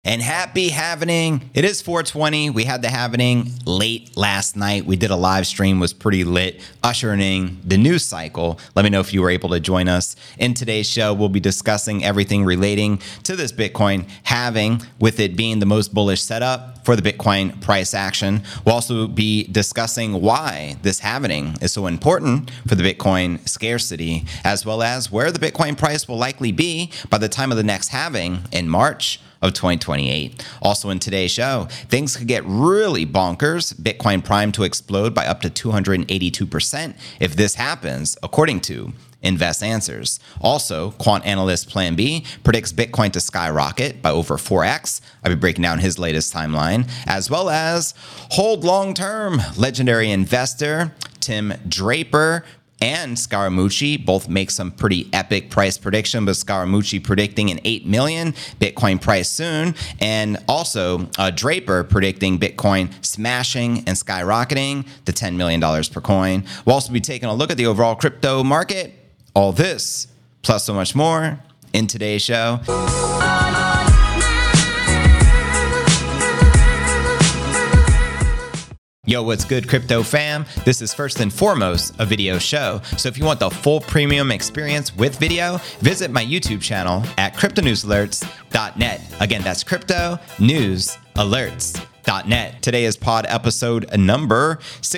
And happy halvening. It is 420. We had the halvening late last night. We did a live stream, was pretty lit, ushering in the news cycle. Let me know if you were able to join us. In today's show, we'll be discussing everything relating to this Bitcoin halving, with it being the most bullish setup for the Bitcoin price action. We'll also be discussing why this halvening is so important for the Bitcoin scarcity, as well as where the Bitcoin price will likely be by the time of the next halving in March of 2028. Also in today's show, things could get really bonkers. Bitcoin primed to explode by up to 282% if this happens, according to Invest Answers. Also, quant analyst Plan B predicts Bitcoin to skyrocket by over 4x. I'll be breaking down his latest timeline, as well as hold long-term legendary investor Tim Draper and Scaramucci both make some pretty epic price prediction, but Scaramucci predicting an 8 million Bitcoin price soon, and also Draper predicting Bitcoin smashing and skyrocketing to $10 million per coin. We'll also be taking a look at the overall crypto market. All this, plus so much more, in today's show. Yo, what's good, crypto fam? This is first and foremost a video show. So if you want the full premium experience with video, visit my YouTube channel at cryptonewsalerts.net. Again, that's cryptonewsalerts.net. Today is pod episode number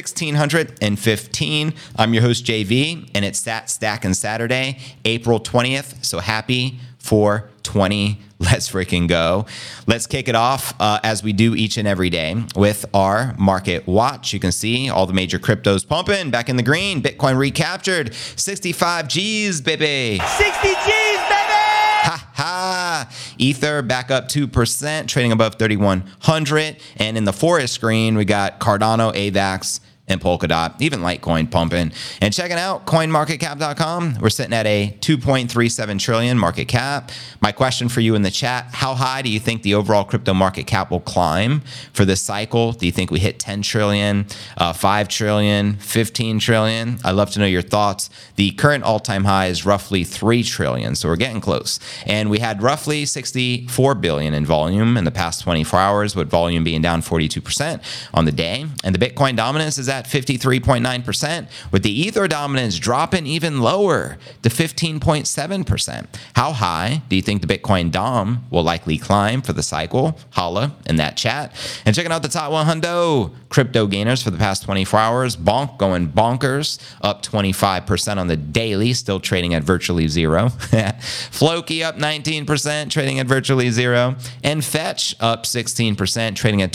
1615. I'm your host, JV, and it's Sat Stackin' Saturday, April 20th. So happy 420. Let's freaking go. Let's kick it off as we do each and every day with our market watch. You can see all the major cryptos pumping back in the green. Bitcoin recaptured 65 G's, baby. 60 G's, baby. Ha ha. Ether back up 2%, trading above 3,100. And in the forest screen, we got Cardano, AVAX, and Polkadot, even Litecoin pumping. And checking out coinmarketcap.com, we're sitting at a 2.37 trillion market cap. My question for you in the chat, how high do you think the overall crypto market cap will climb for this cycle? Do you think we hit 10 trillion, 5 trillion, 15 trillion? I'd love to know your thoughts. The current all-time high is roughly 3 trillion, so we're getting close. And we had roughly 64 billion in volume in the past 24 hours, with volume being down 42% on the day. And the Bitcoin dominance is at 53.9%, with the Ether dominance dropping even lower to 15.7%. How high do you think the Bitcoin Dom will likely climb for the cycle? Holla in that chat. And checking out the top 100 crypto gainers for the past 24 hours. Bonk going bonkers, up 25% on the daily, still trading at virtually zero. Floki up 19%, trading at virtually zero. And Fetch up 16%, trading at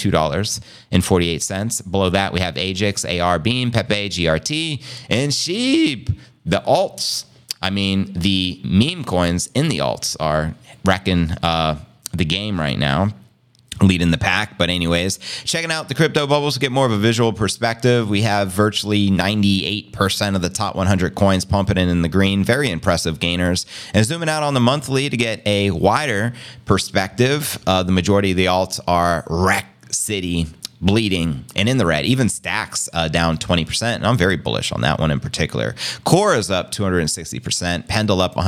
$2.48. Below that, we have Ajax, AR, Beam, Pepe, GRT, and Sheep. The alts, I mean, the meme coins in the alts are wrecking the game right now, leading the pack. But anyways, checking out the crypto bubbles to get more of a visual perspective. We have virtually 98% of the top 100 coins pumping in the green. Very impressive gainers. And zooming out on the monthly to get a wider perspective, the majority of the alts are Wreck City, bleeding, and in the red. Even Stacks down 20%, and I'm very bullish on that one in particular. Core is up 260%, Pendle up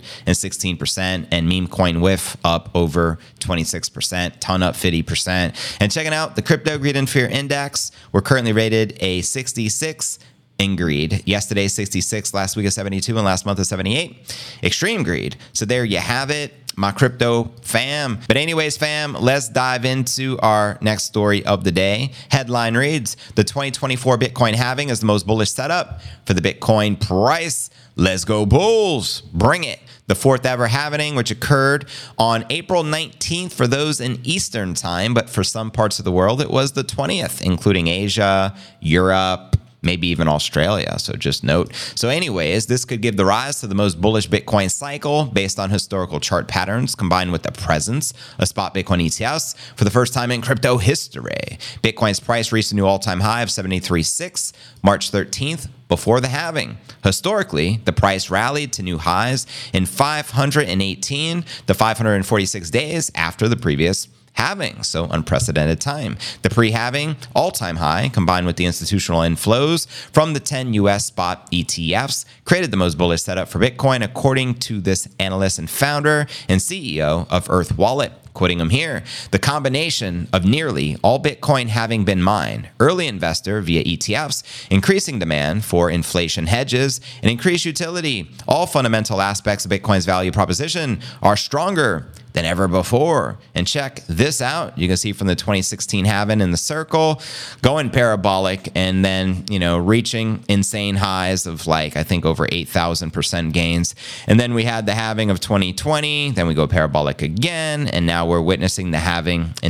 116%, and Meme Coin Whiff up over 26%, Ton up 50%. And checking out the Crypto Greed and Fear Index, we're currently rated a 66 in greed. Yesterday 66, last week a 72, and last month a 78. Extreme greed. So there you have it, my crypto fam. But anyways, fam, let's dive into our next story of the day. Headline reads, the 2024 Bitcoin halving is the most bullish setup for the Bitcoin price. Let's go Bulls. Bring it. The fourth ever halving, which occurred on April 19th for those in Eastern time, but for some parts of the world, it was the 20th, including Asia, Europe, maybe even Australia, so just note. So anyways, this could give the rise to the most bullish Bitcoin cycle based on historical chart patterns combined with the presence of spot Bitcoin ETFs for the first time in crypto history. Bitcoin's price reached a new all-time high of 73.6 March 13th before the halving. Historically, the price rallied to new highs in 518 to 546 days after the previous halving, so unprecedented time. The pre-halving all-time high, combined with the institutional inflows from the 10 U.S. spot ETFs, created the most bullish setup for Bitcoin, according to this analyst and founder and CEO of Earth Wallet, Quoting him here, the combination of nearly all Bitcoin having been mined, early investor via ETFs, increasing demand for inflation hedges, and increased utility, all fundamental aspects of Bitcoin's value proposition are stronger than ever before. And check this out. You can see from the 2016 halving in the circle, going parabolic and then, reaching insane highs of I think over 8,000% gains. And then we had the halving of 2020, then we go parabolic again, and now we're witnessing the halving in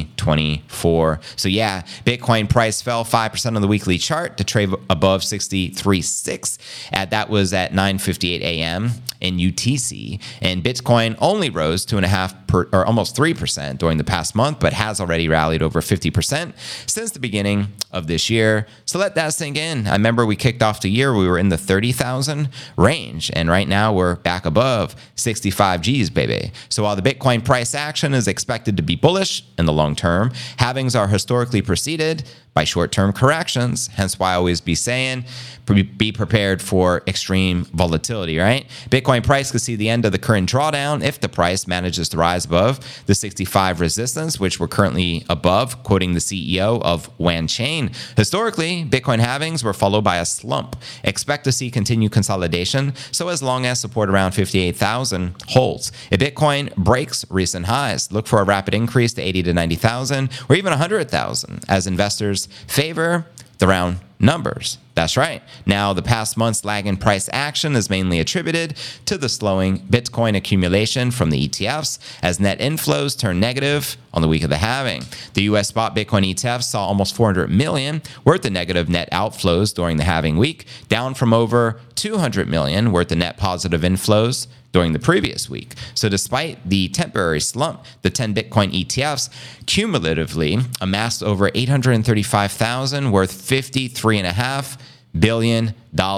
2024. So yeah, Bitcoin price fell 5% on the weekly chart to trade above 63.6. That was at 9:58 a.m. in UTC. And Bitcoin only rose 2.5% or almost 3% during the past month, but has already rallied over 50% since the beginning of this year. So let that sink in. I remember we kicked off the year, we were in the 30,000 range, and right now we're back above 65 G's, baby. So while the Bitcoin price action is expected to be bullish in the long term, halvings are historically preceded by short-term corrections. Hence why I always be saying, be prepared for extreme volatility, right? Bitcoin price could see the end of the current drawdown if the price manages to rise above the 65 resistance, which we're currently above, quoting the CEO of Wanchain. Historically, Bitcoin halvings were followed by a slump. Expect to see continued consolidation, so as long as support around 58,000 holds. If Bitcoin breaks recent highs, look for a rapid increase to 80 to 90,000 or even 100,000 as investors favor the round numbers. That's right. Now, the past month's lag in price action is mainly attributed to the slowing Bitcoin accumulation from the ETFs as net inflows turned negative on the week of the halving. The U.S. spot Bitcoin ETF saw almost 400 million worth of negative net outflows during the halving week, down from over 200 million worth of net positive inflows during the previous week. So despite the temporary slump, the 10 Bitcoin ETFs cumulatively amassed over 835,000 worth $53.5 billion.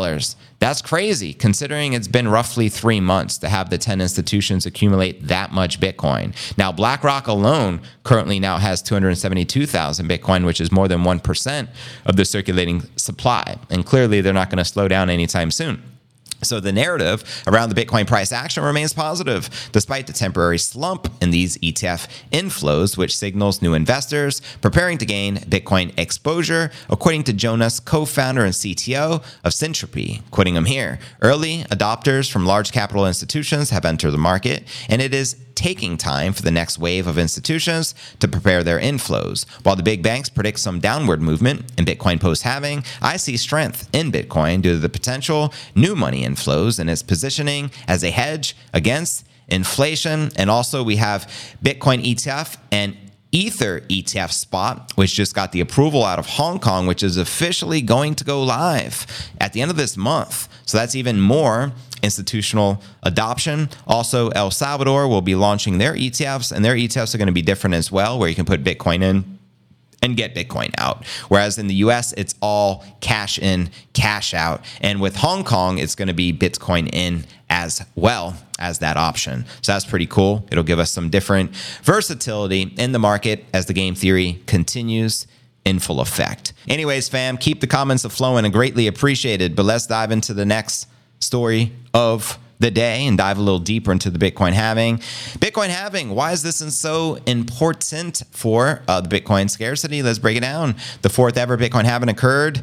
That's crazy, considering it's been roughly 3 months to have the 10 institutions accumulate that much Bitcoin. Now, BlackRock alone currently now has 272,000 Bitcoin, which is more than 1% of the circulating supply. And clearly, they're not going to slow down anytime soon. So the narrative around the Bitcoin price action remains positive, despite the temporary slump in these ETF inflows, which signals new investors preparing to gain Bitcoin exposure, according to Jonas, co-founder and CTO of Syntropy. Quoting him here, early adopters from large capital institutions have entered the market, and it is taking time for the next wave of institutions to prepare their inflows. While the big banks predict some downward movement in Bitcoin post-halving, I see strength in Bitcoin due to the potential new money inflows and its positioning as a hedge against inflation. And also we have Bitcoin ETF and Ether ETF spot, which just got the approval out of Hong Kong, which is officially going to go live at the end of this month. So that's even more institutional adoption. Also, El Salvador will be launching their ETFs, and their ETFs are going to be different as well, where you can put Bitcoin in and get Bitcoin out. Whereas in the US, it's all cash in, cash out. And with Hong Kong, it's going to be Bitcoin in as well as that option. So that's pretty cool. It'll give us some different versatility in the market as the game theory continues in full effect. Anyways, fam, keep the comments flowing and greatly appreciated. But let's dive into the next story of the day and dive a little deeper into the Bitcoin halving. Bitcoin halving, why is this so important for the Bitcoin scarcity? Let's break it down. The fourth ever Bitcoin halving occurred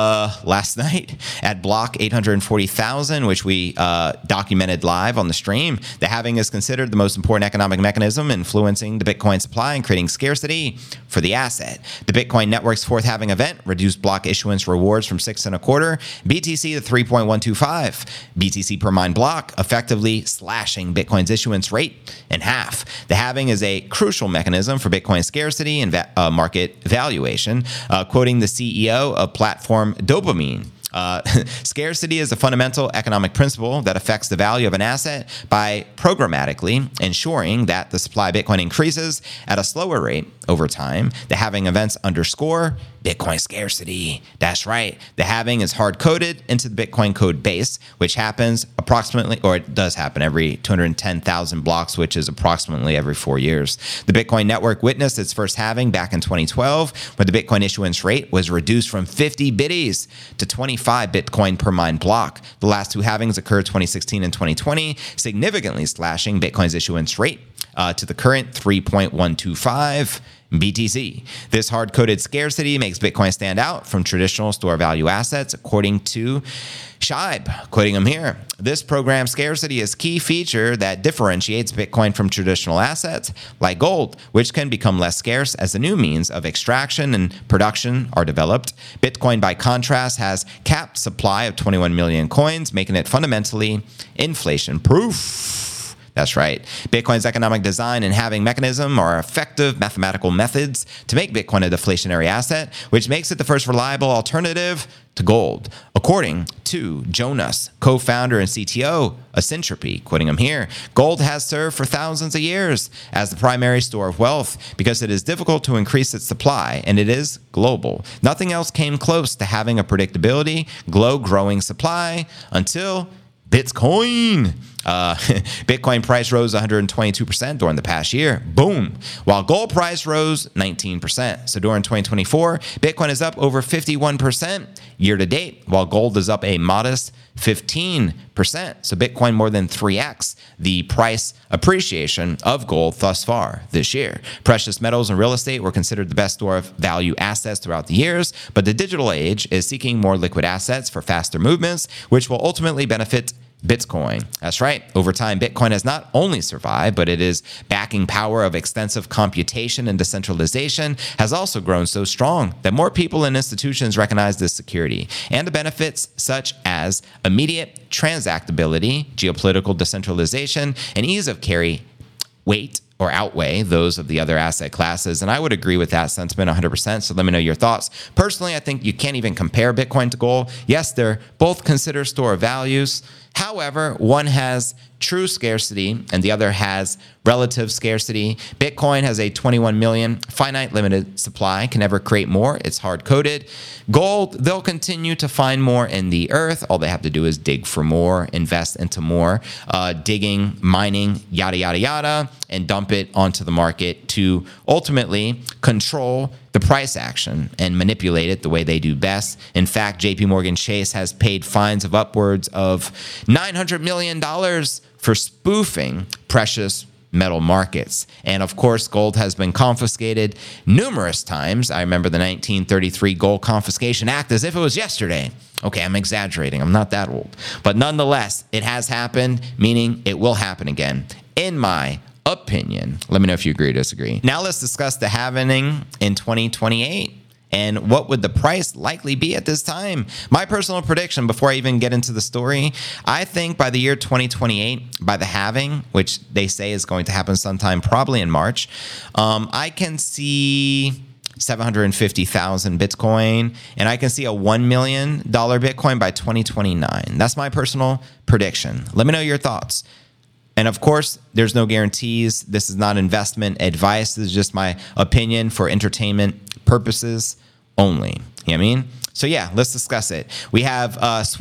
last night at block 840,000, which we documented live on the stream. The halving is considered the most important economic mechanism influencing the Bitcoin supply and creating scarcity for the asset. The Bitcoin network's fourth halving event reduced block issuance rewards from 6.25 BTC to 3.125 BTC per mined block, effectively slashing Bitcoin's issuance rate in half. The halving is a crucial mechanism for Bitcoin scarcity and market valuation. Quoting the CEO of platform Dopamine, scarcity is a fundamental economic principle that affects the value of an asset by programmatically ensuring that the supply of Bitcoin increases at a slower rate over time. The halving events underscore Bitcoin scarcity. That's right. The halving is hard-coded into the Bitcoin code base, which happens approximately, or it does happen every 210,000 blocks, which is approximately every 4 years. The Bitcoin network witnessed its first halving back in 2012, when the Bitcoin issuance rate was reduced from 50 biddies to 25 Bitcoin per mined block. The last two halvings occurred 2016 and 2020, significantly slashing Bitcoin's issuance rate to the current 3.125 BTC. This hard-coded scarcity makes Bitcoin stand out from traditional store value assets, according to Scheib, quoting him here. This program scarcity is a key feature that differentiates Bitcoin from traditional assets like gold, which can become less scarce as the new means of extraction and production are developed. Bitcoin, by contrast, has capped supply of 21 million coins, making it fundamentally inflation-proof. That's right. Bitcoin's economic design and halving mechanism are effective mathematical methods to make Bitcoin a deflationary asset, which makes it the first reliable alternative to gold. According to Jonas, co-founder and CTO of Syntropy, quoting him here, gold has served for thousands of years as the primary store of wealth because it is difficult to increase its supply and it is global. Nothing else came close to having a predictability, growing supply until Bitcoin. Bitcoin price rose 122% during the past year. Boom. While gold price rose 19%. So during 2024, Bitcoin is up over 51% year to date, while gold is up a modest 15%. So Bitcoin more than 3x the price appreciation of gold thus far this year. Precious metals and real estate were considered the best store of value assets throughout the years, but the digital age is seeking more liquid assets for faster movements, which will ultimately benefit Bitcoin. That's right. Over time, Bitcoin has not only survived, but it is backing power of extensive computation and decentralization has also grown so strong that more people and institutions recognize this security and the benefits such as immediate transactability, geopolitical decentralization, and ease of carry weight or outweigh those of the other asset classes. And I would agree with that sentiment 100%. So let me know your thoughts. Personally, I think you can't even compare Bitcoin to gold. Yes, they're both considered store of values. However, one has true scarcity and the other has relative scarcity. Bitcoin has a 21 million finite limited supply, can never create more. It's hard-coded. Gold, they'll continue to find more in the earth. All they have to do is dig for more, invest into more, digging, mining, yada, yada, yada, and dump it onto the market to ultimately control the price action and manipulate it the way they do best. In fact, JP Morgan Chase has paid fines of upwards of $900 million for spoofing precious metal markets. And of course, gold has been confiscated numerous times. I remember the 1933 Gold Confiscation Act as if it was yesterday. Okay, I'm exaggerating. I'm not that old. But nonetheless, it has happened, meaning it will happen again, in my opinion. Let me know if you agree or disagree. Now let's discuss the halving in 2028. And what would the price likely be at this time? My personal prediction, before I even get into the story, I think by the year 2028, by the halving, which they say is going to happen sometime probably in March, I can see 750,000 Bitcoin, and I can see a $1 million Bitcoin by 2029. That's my personal prediction. Let me know your thoughts. And of course, there's no guarantees. This is not investment advice. This is just my opinion for entertainment purposes only. You know what I mean? So yeah, let's discuss it. We have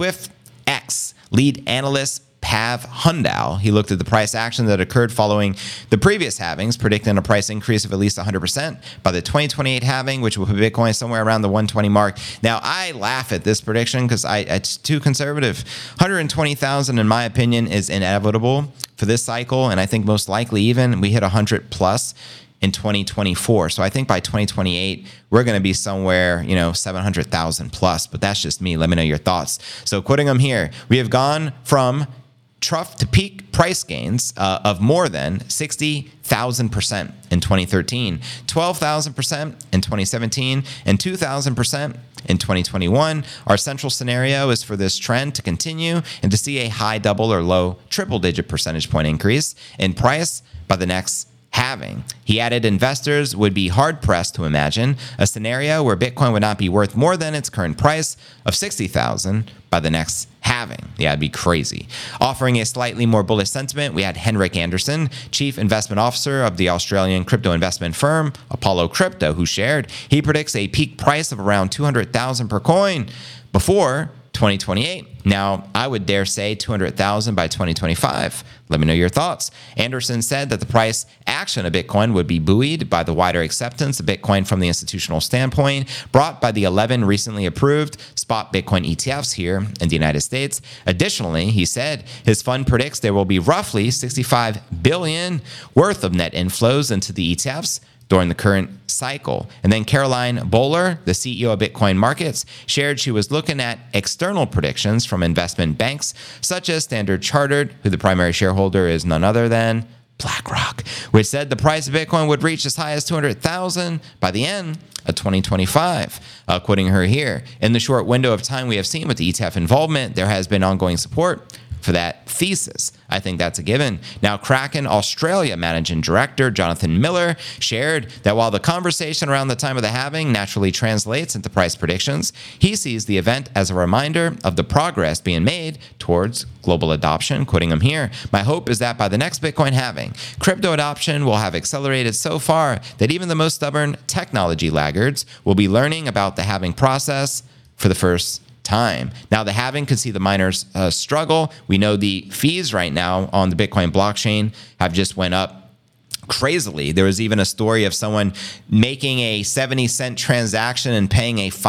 SwiftX lead analyst Pav Hundal. He looked at the price action that occurred following the previous halvings, predicting a price increase of at least 100% by the 2028 halving, which will put Bitcoin somewhere around the 120 mark. Now, I laugh at this prediction because it's too conservative. 120,000, in my opinion, is inevitable for this cycle, and I think most likely even we hit 100 plus in 2024. So I think by 2028, we're going to be somewhere, 700,000 plus, but that's just me. Let me know your thoughts. So quoting him here, we have gone from trough to peak price gains of more than 60,000% in 2013, 12,000% in 2017, and 2,000% in 2021. Our central scenario is for this trend to continue and to see a high double or low triple-digit percentage point increase in price by the next halving. He added investors would be hard-pressed to imagine a scenario where Bitcoin would not be worth more than its current price of 60,000 by the next halving. Yeah, it'd be crazy. Offering a slightly more bullish sentiment, we had Henrik Anderson, Chief Investment Officer of the Australian crypto investment firm Apollo Crypto, who shared he predicts a peak price of around 200,000 per coin before 2028. Now, I would dare say 200,000 by 2025. Let me know your thoughts. Anderson said that the price action of Bitcoin would be buoyed by the wider acceptance of Bitcoin from the institutional standpoint, brought by the 11 recently approved spot Bitcoin ETFs here in the United States. Additionally, he said his fund predicts there will be roughly 65 billion worth of net inflows into the ETFs during the current cycle. And then Caroline Bowler, the CEO of Bitcoin Markets, shared she was looking at external predictions from investment banks such as Standard Chartered, who the primary shareholder is none other than BlackRock, which said the price of Bitcoin would reach as high as 200,000 by the end of 2025. Quoting her here, in the short window of time we have seen with the ETF involvement, there has been ongoing support for that thesis. I think that's a given. Now, Kraken Australia Managing Director Jonathan Miller shared that while the conversation around the time of the halving naturally translates into price predictions, he sees the event as a reminder of the progress being made towards global adoption. Quoting him here, my hope is that by the next Bitcoin halving, crypto adoption will have accelerated so far that even the most stubborn technology laggards will be learning about the halving process for the first time. Now, the halving could see the miners struggle. We know the fees right now on the Bitcoin blockchain have just went up crazily. There was even a story of someone making a 70-cent transaction and paying a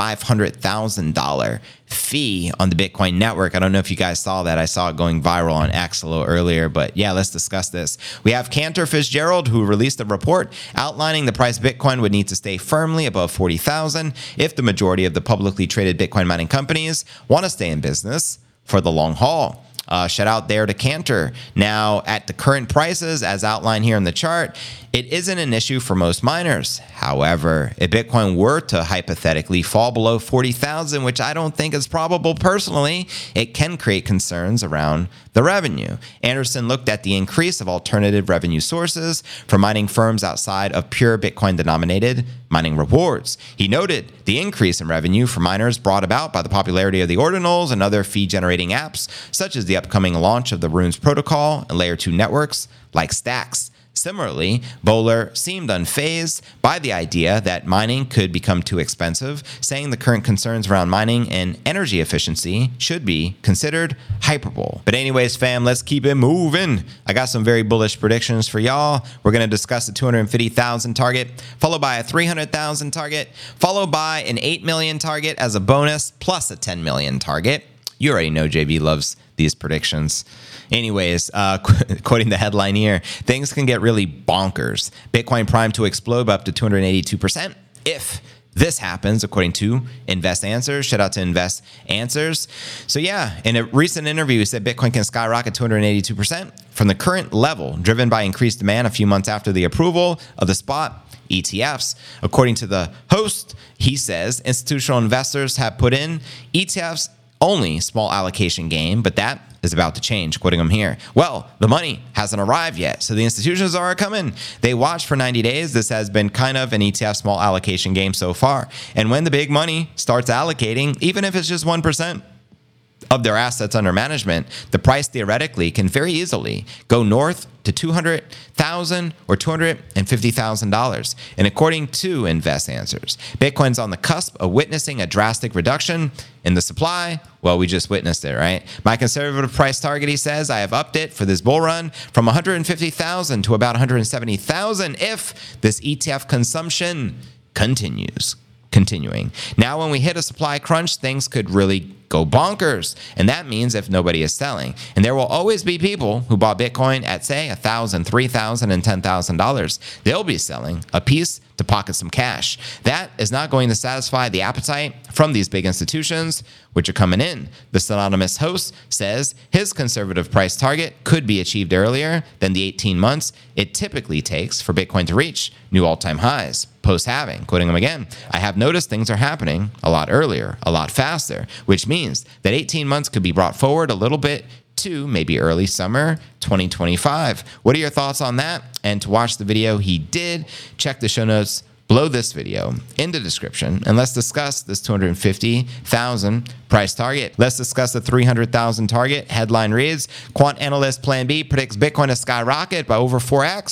$500,000 fee on the Bitcoin network. I don't know if you guys saw that. I saw it going viral on X a little earlier, but yeah, let's discuss this. We have Cantor Fitzgerald, who released a report outlining the price of Bitcoin would need to stay firmly above 40,000 if the majority of the publicly traded Bitcoin mining companies want to stay in business for the long haul. Shout out there to Cantor. Now, at the current prices, as outlined here in the chart, it isn't an issue for most miners. However, if Bitcoin were to hypothetically fall below 40,000, which I don't think is probable personally, it can create concerns around the revenue. Anderson looked at the increase of alternative revenue sources for mining firms outside of pure Bitcoin-denominated mining rewards. He noted the increase in revenue for miners brought about by the popularity of the ordinals and other fee-generating apps, such as the upcoming launch of the Runes protocol and Layer 2 networks like Stacks. Similarly, Bowler seemed unfazed by the idea that mining could become too expensive, saying the current concerns around mining and energy efficiency should be considered hyperbole. But anyways, fam, let's keep it moving. I got some very bullish predictions for y'all. We're going to discuss the 250,000 target, followed by a 300,000 target, followed by an 8 million target as a bonus, plus a 10 million target. You already know JB loves these predictions. Anyways, quoting the headline here, things can get really bonkers. Bitcoin primed to explode by up to 282% if this happens, according to Invest Answers. Shout out to Invest Answers. So yeah, in a recent interview, he said Bitcoin can skyrocket 282% from the current level, driven by increased demand a few months after the approval of the spot ETFs. According to the host, he says institutional investors have put in ETFs only small allocation game, but that is about to change. Quoting him here, well, the money hasn't arrived yet, so the institutions are coming. They watched for 90 days. This has been kind of an ETF small allocation game so far. And when the big money starts allocating, even if it's just 1% of their assets under management, the price theoretically can very easily go north to $200,000 or $250,000. And according to Invest Answers, Bitcoin's on the cusp of witnessing a drastic reduction in the supply. Well, we just witnessed it, right? My conservative price target, he says, I have upped it for this bull run from 150,000 to about 170,000 if this ETF consumption continuing. Now, when we hit a supply crunch, things could really go bonkers. And that means if nobody is selling. And there will always be people who bought Bitcoin at, say, $1,000, $3,000, and $10,000. They'll be selling a piece to pocket some cash. That is not going to satisfy the appetite from these big institutions, which are coming in. The Synonymous host says his conservative price target could be achieved earlier than the 18 months it typically takes for Bitcoin to reach new all-time highs post-halving. Quoting him again, I have noticed things are happening a lot earlier, a lot faster, which means that 18 months could be brought forward a little bit to maybe early summer 2025. What are your thoughts on that? And to watch the video he did, check the show notes below this video in the description, and let's discuss this 250,000 price target. Let's discuss the 300,000 target. Headline reads, Quant Analyst Plan B predicts Bitcoin to skyrocket by over 4x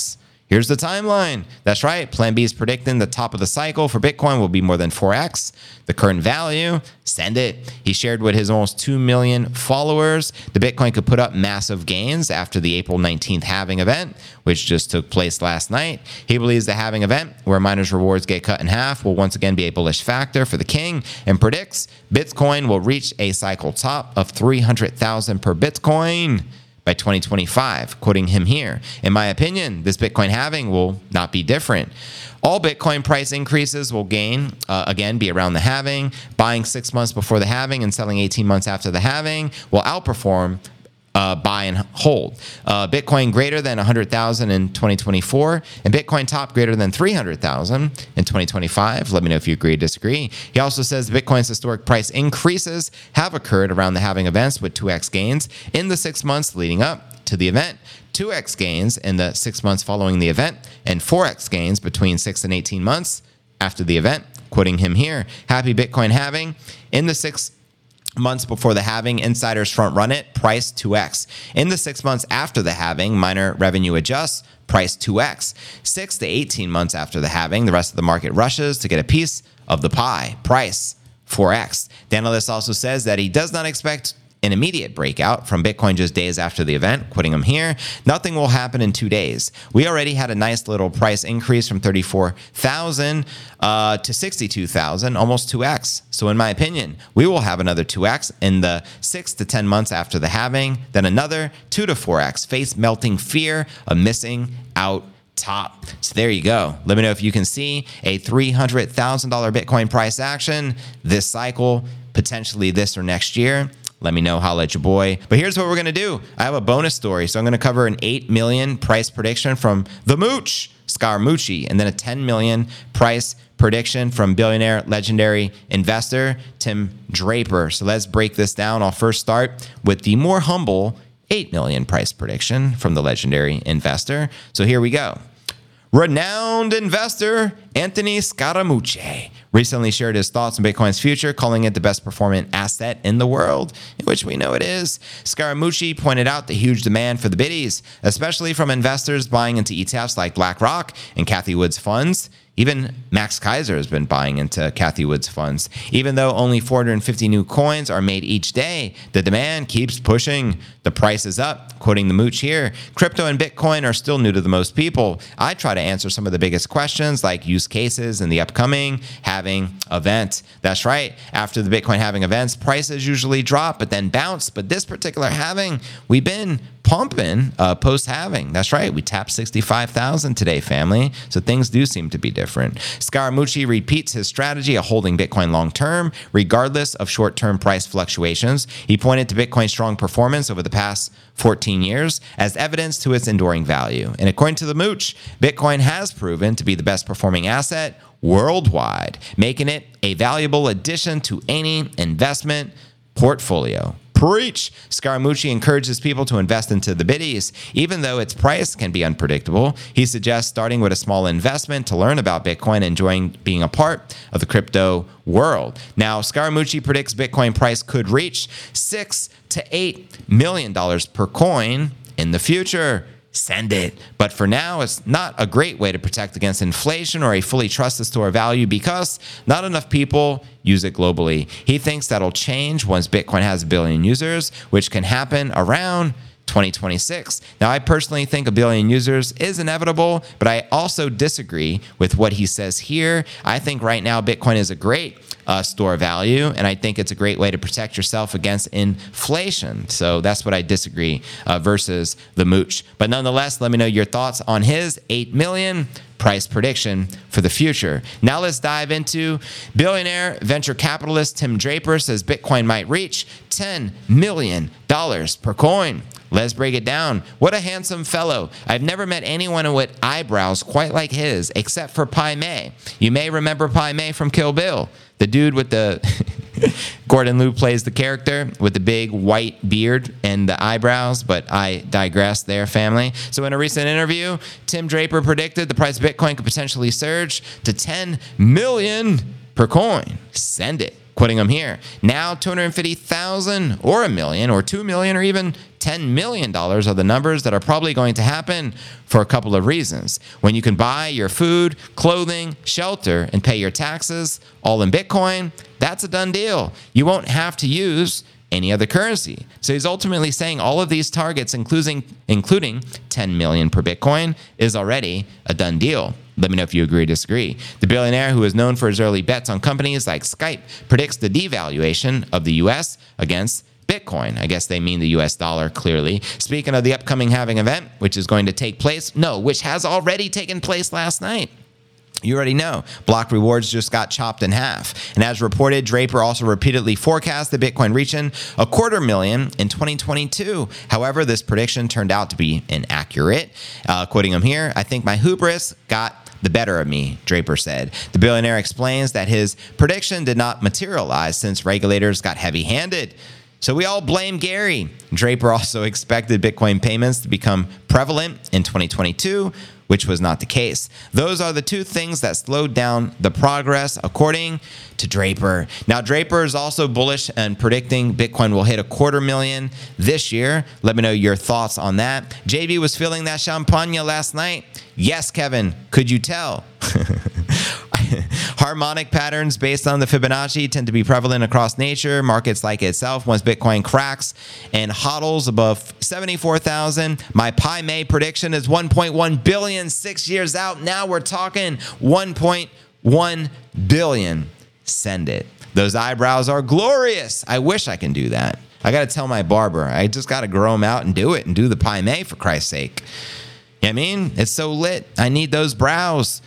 Here's the timeline. That's right. Plan B is predicting the top of the cycle for Bitcoin will be more than 4x the current value. Send it. He shared with his almost 2 million followers the Bitcoin could put up massive gains after the April 19th halving event, which just took place last night. He believes the halving event, where miners' rewards get cut in half, will once again be a bullish factor for the king, and predicts Bitcoin will reach a cycle top of 300,000 per Bitcoin by 2025, quoting him here. In my opinion, this Bitcoin halving will not be different. All Bitcoin price increases will again, be around the halving. Buying 6 months before the halving and selling 18 months after the halving will outperform buy and hold. Bitcoin greater than 100,000 in 2024 and Bitcoin top greater than 300,000 in 2025. Let me know if you agree or disagree. He also says Bitcoin's historic price increases have occurred around the halving events with 2x gains in the 6 months leading up to the event, 2x gains in the 6 months following the event, and 4x gains between 6 and 18 months after the event. Quoting him here, happy Bitcoin halving. In the 6 months before the halving, insiders front run it, price 2x. In the 6 months after the halving, miner revenue adjusts, price 2x. 6 to 18 months after the halving, the rest of the market rushes to get a piece of the pie, price 4x. The analyst also says that he does not expect an immediate breakout from Bitcoin just days after the event, quoting him here. Nothing will happen in 2 days. We already had a nice little price increase from 34,000 to 62,000, almost 2x. So in my opinion, we will have another 2x in the 6 to 10 months after the halving, then another 2 to 4x. Face melting fear of missing out top. So there you go. Let me know if you can see a $300,000 Bitcoin price action this cycle, potentially this or next year. Let me know, holla at your boy. But here's what we're going to do. I have a bonus story. So I'm going to cover an 8 million price prediction from the Mooch, Scaramucci, and then a 10 million price prediction from billionaire legendary investor Tim Draper. So let's break this down. I'll first start with the more humble 8 million price prediction from the legendary investor. So here we go. Renowned investor Anthony Scaramucci recently shared his thoughts on Bitcoin's future, calling it the best performing asset in the world, which we know it is. Scaramucci pointed out the huge demand for the biddies, especially from investors buying into ETFs like BlackRock and Cathie Wood's funds. Even Max Keiser has been buying into Cathie Wood's funds. Even though only 450 new coins are made each day, the demand keeps pushing. The price is up. Quoting the Mooch here, crypto and Bitcoin are still new to the most people. I try to answer some of the biggest questions like use cases in the upcoming halving event. That's right. After the Bitcoin halving events, prices usually drop but then bounce. But this particular halving, we've been pumping post-halving. That's right. We tapped 65,000 today, family. So things do seem to be different. Scaramucci repeats his strategy of holding Bitcoin long-term, regardless of short-term price fluctuations. He pointed to Bitcoin's strong performance over the past 14 years as evidence to its enduring value. And according to the Mooch, Bitcoin has proven to be the best performing asset worldwide, making it a valuable addition to any investment portfolio. Preach! Scaramucci encourages people to invest into the biddies. Even though its price can be unpredictable, he suggests starting with a small investment to learn about Bitcoin and enjoying being a part of the crypto world. Now, Scaramucci predicts Bitcoin price could reach $6 to $8 million per coin in the future. Send it. But for now, it's not a great way to protect against inflation or a fully trusted store of value because not enough people use it globally. He thinks that'll change once Bitcoin has 1 billion users, which can happen around 2026. Now, I personally think 1 billion users is inevitable, but I also disagree with what he says here. I think right now Bitcoin is a great store of value, and I think it's a great way to protect yourself against inflation. So that's what I disagree versus the Mooch. But nonetheless, let me know your thoughts on his 8 million price prediction for the future. Now let's dive into billionaire venture capitalist Tim Draper says Bitcoin might reach $10 million per coin. Let's break it down. What a handsome fellow. I've never met anyone with eyebrows quite like his, except for Pai Mei. You may remember Pai Mei from Kill Bill. The dude with the... Gordon Liu plays the character with the big white beard and the eyebrows, but I digress there, family. So in a recent interview, Tim Draper predicted the price of Bitcoin could potentially surge to $10 million per coin. Send it. Quoting him here, now 250,000 or a million or 2 million or even $10 million are the numbers that are probably going to happen for a couple of reasons. When you can buy your food, clothing, shelter, and pay your taxes all in Bitcoin, that's a done deal. You won't have to use any other currency. So he's ultimately saying all of these targets, including 10 million per Bitcoin, is already a done deal. Let me know if you agree or disagree. The billionaire, who is known for his early bets on companies like Skype, predicts the devaluation of the U.S. against Bitcoin. I guess they mean the US dollar, clearly. Speaking of the upcoming halving event, which is going to take place, which has already taken place last night. You already know, block rewards just got chopped in half. And as reported, Draper also repeatedly forecast the Bitcoin reaching 250,000 in 2022. However, this prediction turned out to be inaccurate. Quoting him here, I think my hubris got the better of me, Draper said. The billionaire explains that his prediction did not materialize since regulators got heavy-handed. So we all blame Gary. Draper also expected Bitcoin payments to become prevalent in 2022, which was not the case. Those are the two things that slowed down the progress, according to Draper. Now, Draper is also bullish and predicting Bitcoin will hit 250,000 this year. Let me know your thoughts on that. JV was feeling that champagne last night. Yes, Kevin, could you tell? Harmonic patterns based on the Fibonacci tend to be prevalent across nature, markets like itself. Once Bitcoin cracks and hodls above 74,000, my Pi May prediction is 1.1 billion 6 years out. Now we're talking 1.1 billion. Send it. Those eyebrows are glorious. I wish I can do that. I got to tell my barber. I just got to grow them out and do it and do the Pi May for Christ's sake. You know what I mean? It's so lit. I need those brows.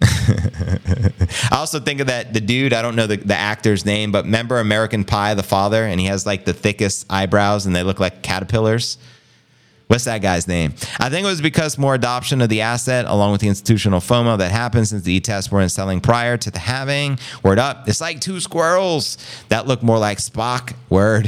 I also think of the dude, I don't know the actor's name, but remember American Pie, the father, and he has like the thickest eyebrows and they look like caterpillars. What's that guy's name? I think it was because more adoption of the asset along with the institutional FOMO that happened since the e-tests weren't selling prior to the halving. Word up. It's like two squirrels that look more like Spock. Word.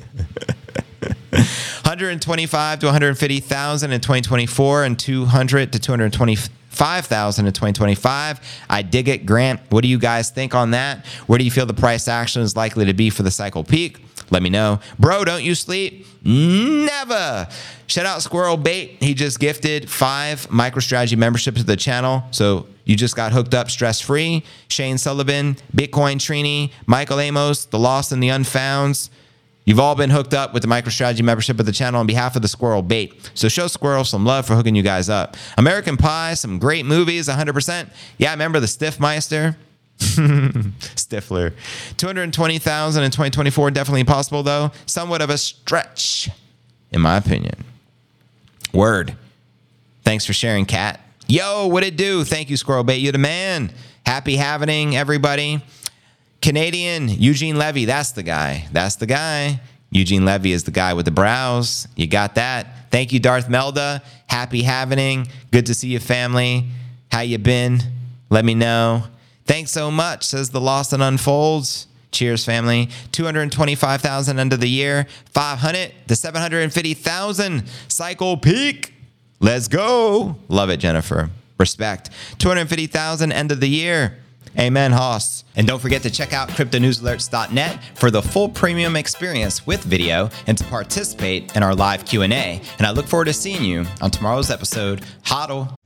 125 to 150,000 in 2024 and 200 to 225,000 in 2025. I dig it. Grant, what do you guys think on that? Where do you feel the price action is likely to be for the cycle peak? Let me know. Bro, don't you sleep? Never. Shout out Squirrel Bait. He just gifted 5 MicroStrategy memberships to the channel. So you just got hooked up stress-free. Shane Sullivan, Bitcoin Trini, Michael Amos, The Lost and the Unfounds. You've all been hooked up with the MicroStrategy membership of the channel on behalf of the Squirrel Bait. So show Squirrel some love for hooking you guys up. American Pie, some great movies, 100%. Yeah, I remember the Stiffmeister. Stifler. 220,000 in 2024, definitely possible though. Somewhat of a stretch, in my opinion. Word. Thanks for sharing, Kat. Yo, what it do? Thank you, Squirrel Bait. You're the man. Happy having everybody. Canadian Eugene Levy, that's the guy. That's the guy. Eugene Levy is the guy with the brows. You got that. Thank you, Darth Melda. Happy having. Good to see you, family. How you been? Let me know. Thanks so much, says The Lost and Unfolds. Cheers, family. 225,000 end of the year. 500 to 750,000 cycle peak. Let's go. Love it, Jennifer. Respect. 250,000 end of the year. Amen, Hoss. And don't forget to check out cryptonewsalerts.net for the full premium experience with video and to participate in our live Q&A. And I look forward to seeing you on tomorrow's episode. Hodl.